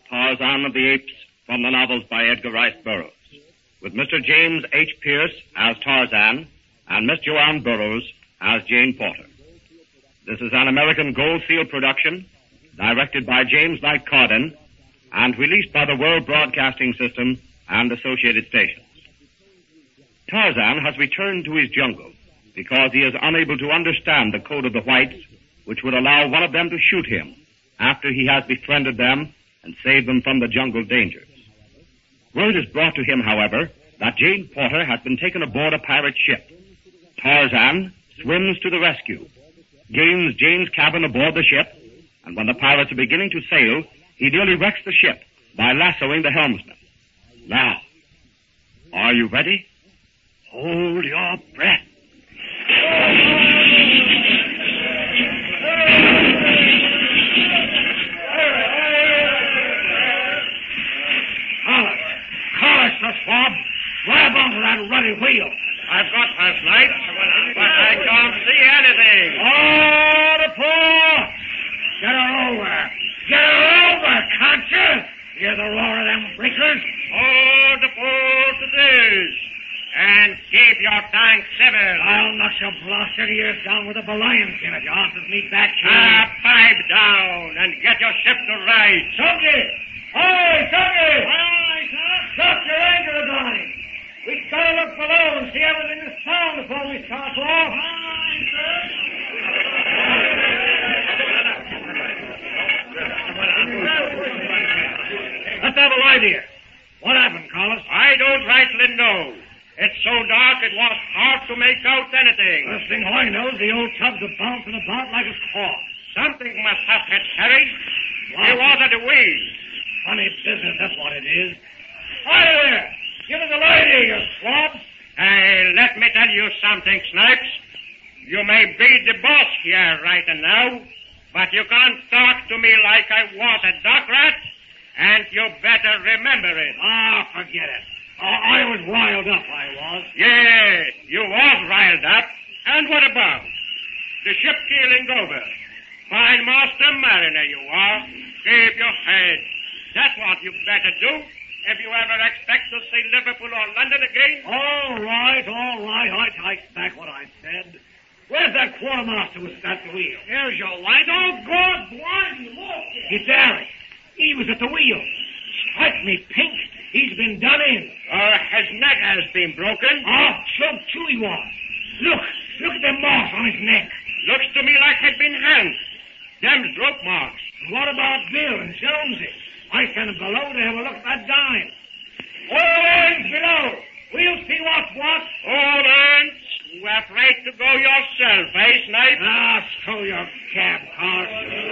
Tarzan of the Apes from the novels by Edgar Rice Burroughs, with Mr. James H. Pierce as Tarzan and Miss Joanne Burroughs as Jane Porter. This is an American Gold Seal production, directed by James Knight Carden, and released by the World Broadcasting System and associated stations. Tarzan has returned to his jungle because he is unable to understand the code of the whites, which would allow one of them to shoot him after he has befriended them and saved them from the jungle dangers. Word is brought to him, however, that Jane Porter has been taken aboard a pirate ship. Tarzan swims to the rescue, gains Jane's cabin aboard the ship, and when the pirates are beginning to sail, he nearly wrecks the ship by lassoing the helmsman. Now, are you ready? Hold your breath. Collis, the swab. Grab onto that ruddy wheel. I've got last night, but I can't see anything. Oh, the poor! Get her over. Get her over, can't you? Hear the roar of them breakers? Hold the port it is. And keep your tongue civil. I'll knock your blasted ears down with a belliance in it. You answers me back here. Pipe down and get your ship to rights. Soapy! Hey, Soapy! Aye, sir. Stop your anchor line. We've got to look below and see everything is sound before we start off. Aye, sir. Let's have a light here. What happened, Collis? I don't rightly know. It's so dark it was hard to make out anything. First thing I know is the old tub's a bouncing about like a squaw. Something must have hit Harry. He was at the wheel. Funny business, that's what it is. Hi there! Give us a light here, you swabs. Hey, let me tell you something, Snipes. You may be the boss here right now, but you can't talk to me like I was a dock rat, and you better remember it. Ah, forget it. I was riled up, I was. Yeah, you was riled up. And what about? The ship keeling over. Fine master mariner you are. Keep your head. That's what you better do if you ever expect to see Liverpool or London again. All right. I take back what I said. Where's that quartermaster who's at the wheel? Here's your light. Oh, God, blimey, look. It's Harry. He was at the wheel. Strike me pink. He's been done in. His neck has been broken. Oh, choked too he was. Look at the marks on his neck. Looks to me like he'd been hanged. Them's rope marks. What about Bill and Jonesy? I sent them below to have a look at that dime. All hands below. We'll see what's what. All hands. You're afraid to go yourself, eh, Snipe? Ah, stow your cab, Carl.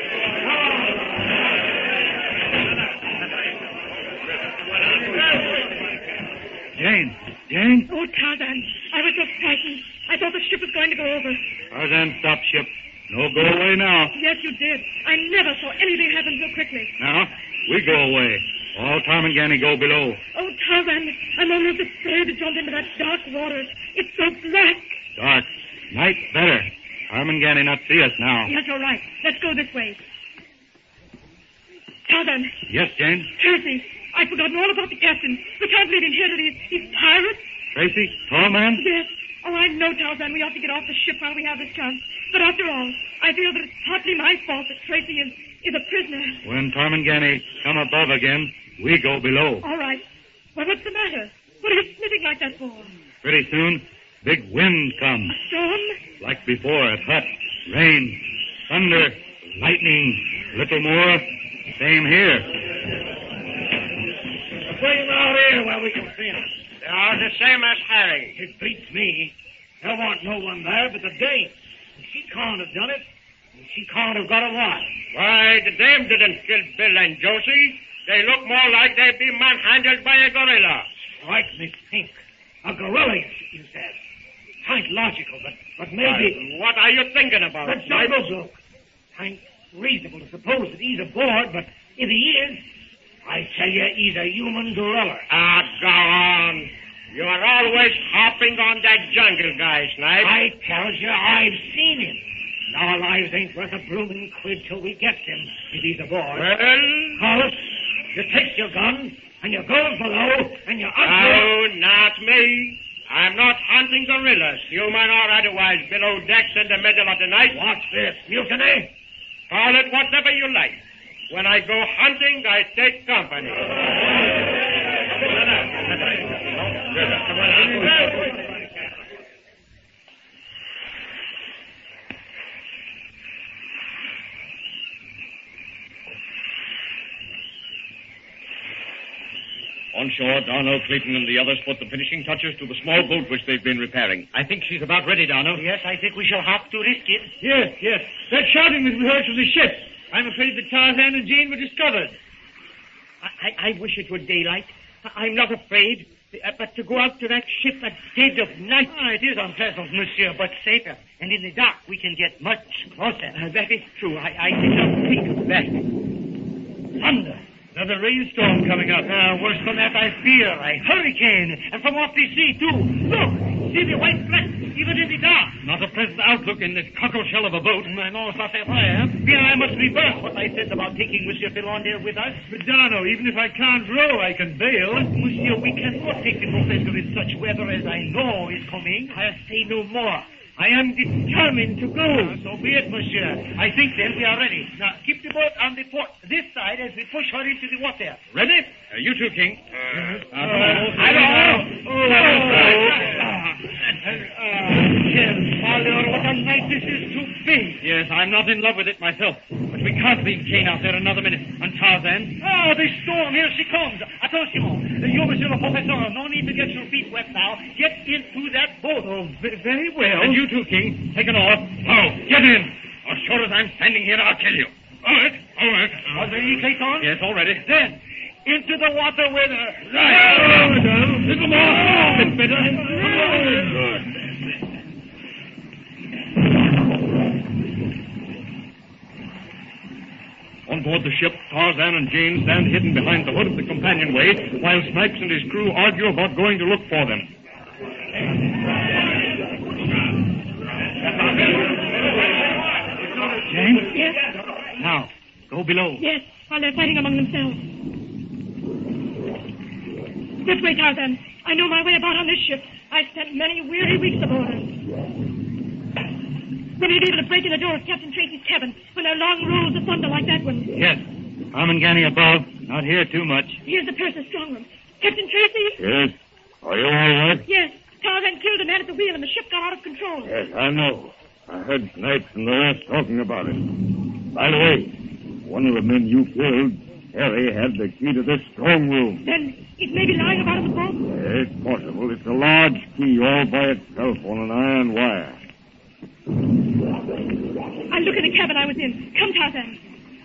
Jane? Oh, Tarzan, I was so frightened. I thought the ship was going to go over. Tarzan, stop ship. No, go away now. Yes, you did. I never saw anything happen so quickly. Now, we go away. All Tarmangani go below. Oh, Tarzan, I'm almost afraid to jump into that dark water. It's so black. Dark. Night better. Tarmangani not see us now. Yes, you're right. Let's go this way. Tarzan. Yes, Jane? Tracy, I've forgotten all about the captain. We can't leave him here to these pirates. Tracy? Tall man? Yes. Oh, I know, Tarzan, we ought to get off the ship while we have this chance. But after all, I feel that it's partly my fault that Tracy is a prisoner. When Tarmangani come above again, we go below. All right. Well, what's the matter? What are you sniffing like that for? Pretty soon, big wind come. A storm? Like before at Hut. Rain, thunder, lightning, little more. Same here. Bring him out here where we can see him. They are the same as Harry. It beats me. There wasn't no one there but the dame. She can't have done it. She can't have got a lot. Why, the dame didn't kill Bill and Josie. They look more like they'd be manhandled by a gorilla. Strike me pink. A gorilla, you said. Tain't logical, but maybe... What are you thinking about? The jungle broke. Tain't reasonable to suppose that he's aboard, but if he is, I tell you, he's a human gorilla. Ah, go on. You are always hopping on that jungle guy, Snipe. I tell you, I've seen him. And our lives ain't worth a blooming quid till we get him, if he's aboard. Well? Carlos, You takes your gun, and you goes below, and you... No, not me. I'm not hunting gorillas, human or otherwise, below decks in the middle of the night. What's this, mutiny? Call it whatever you like. When I go hunting, I take company. On shore, Darno, Clayton, and the others put the finishing touches to the small boat which they've been repairing. I think she's about ready, Darno. Yes, I think we shall have to risk it. Yes. That shouting that we heard from the ship. I'm afraid that Tarzan and Jane were discovered. I wish it were daylight. I'm not afraid. But to go out to that ship at dead of night... It is unpleasant, monsieur, but safer. And in the dark, we can get much closer. That is true. I did not think of that. thunder. Another rainstorm coming up. Worse than that, I fear. A hurricane. And from off the sea, too. Look! See the white fleck, even in the dark. Not a pleasant outlook in this cockle shell of a boat. I know, it's not that way, huh? Fear I must reverse what I said about taking Monsieur Philander with us. But, Darno, even if I can't row, I can bail. Monsieur, we cannot take the professor in such weather as I know is coming. I'll say no more. I am determined to go. So be it, monsieur. I think, then, we are ready. Now, keep the boat on the port this side as we push her into the water. Ready? You too, King. Father, what a night this is to be. Yes, I'm not in love with it myself. But we can't leave Jane out there another minute. And Tarzan? Oh, the storm. Here she comes. Attention. You, monsieur le professeur, no need to get your feet wet now. Get into that boat. Oh, very well. And you too, King. Take an oar. Now, get in. As sure as I'm standing here, I'll kill you. All right. Are they Clayton? Yes, all ready. Then, into the water with her. Right. Little more. It's better. On board the ship, Tarzan and Jane stand hidden behind the hood of the companionway, while Snipes and his crew argue about going to look for them. Jane? Yes. Now, go below. Yes, while they're fighting among themselves. This way, Tarzan. I know my way about on this ship. I've spent many weary weeks aboard her. We may be able to break in the door of Captain Tracy's cabin when there are long rolls of thunder like that one. Yes. Armangani above. Not here too much. Here's the purser's strong room. Captain Tracy? Yes? Are you all right? Yes. Tarzan killed the man at the wheel and the ship got out of control. Yes, I know. I heard Snipes and the rest talking about it. By the way, one of the men you killed, Harry, had the key to this strong room. Then it may be lying about in the boat? It's possible. It's a large key all by itself on an iron wire. I'll look in the cabin I was in. Come, Tarzan.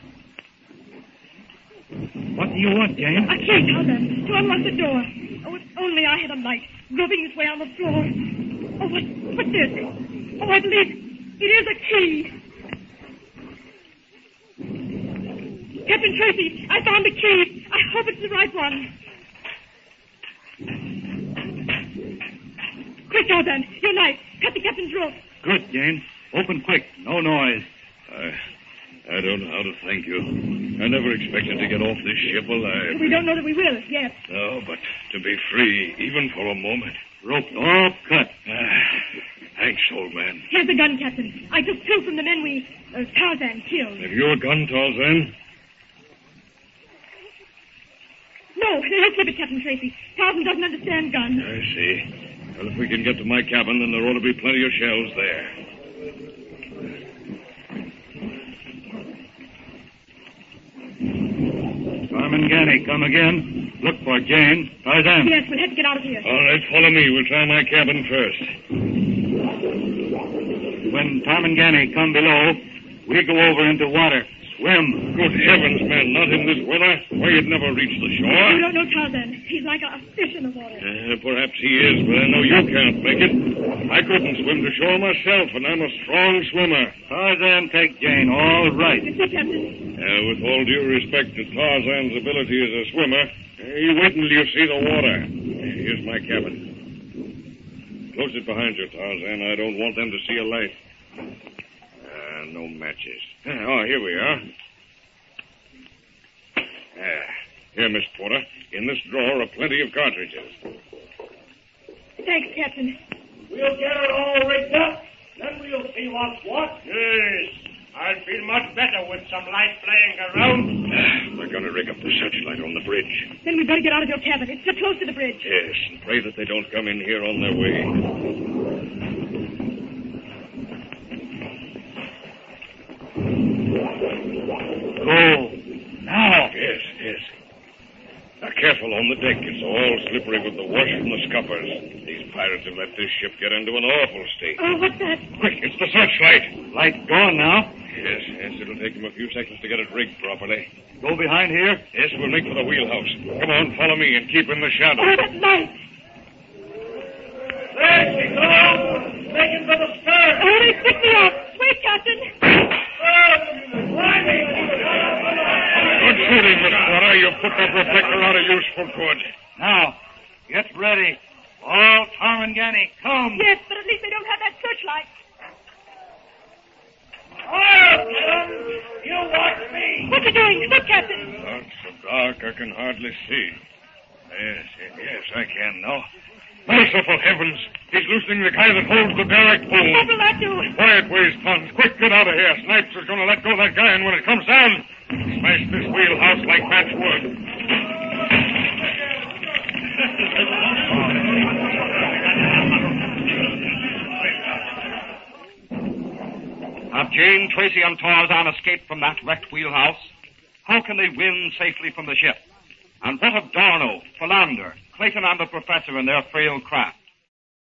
What do you want, Jane? A key, Tarzan, to unlock the door. Oh, if only I had a light, groping its way on the floor. Oh, what's this? Oh, I believe it is a key. Captain Tracy, I found the key. I hope it's the right one. Quick, Tarzan, your knife. Cut the captain's rope. Good, Jane. Open quick. No noise. I don't know how to thank you. I never expected to get off this ship alive. We don't know that we will, yet. No, but to be free, even for a moment. Rope all cut. Thanks, old man. Here's the gun, Captain. I took two from the men Tarzan killed. Have you a gun, Tarzan? No, let's keep it, Captain Tracy. Tarzan doesn't understand guns. I see. Well, if we can get to my cabin, then there ought to be plenty of shells there. Armangani, come again. Look for Jane. Tarzan. Yes, we'll have to get out of here. All right, follow me. We'll try my cabin first. When Tarmangani come below, we go over into water. Swim. Good heavens, man, not in this weather. Why, you'd never reach the shore. You don't know Tarzan. He's like a fish in the water. Perhaps he is, but I know you can't make it. I couldn't swim to shore myself, and I'm a strong swimmer. Tarzan, take Jane. All right. It's it, Captain. With all due respect to Tarzan's ability as a swimmer, you wait until you see the water. Here's my cabin. Close it behind you, Tarzan. I don't want them to see a light. No matches. Oh, here we are. Here, Miss Porter. In this drawer are plenty of cartridges. Thanks, Captain. We'll get her all rigged up. Then we'll see what's what. Yes. I'll feel much better with some light playing around. We're going to rig up the searchlight on the bridge. Then we'd better get out of your cabin. It's so close to the bridge. Yes, and pray that they don't come in here on their way. Go. Now. Yes. Now, careful on the deck. It's all slippery with the wash from the scuppers. These pirates have let this ship get into an awful state. Oh, what's that? Quick, it's the searchlight. Light gone now. Yes, it'll take them a few seconds to get it rigged properly. Go behind here. Yes, we'll make for the wheelhouse. Come on, follow me and keep in the shadow. Oh, that light. There she goes. Making for the stern. Oh, they picked me up. Wait, Captain. Good shooting, Miss Porter. You put that reflector out of use for good. Now, get ready. All Tarmangani, come. Yes, but at least they don't have that searchlight. You watch me. What are you doing? Look, Captain. Oh, it's so dark I can hardly see. Yes, I can now. Merciful heavens! He's loosening the guy that holds the derrick pole. What will that do? Quiet, ways, Tons. Quick, get out of here. Snipes is going to let go of that guy, and when it comes down, smash this wheelhouse like matchwood. Have Jane, Tracy, and Tarzan escaped from that wrecked wheelhouse? How can they win safely from the ship? And what of Darno, Philander, Clayton, and the professor in their frail craft?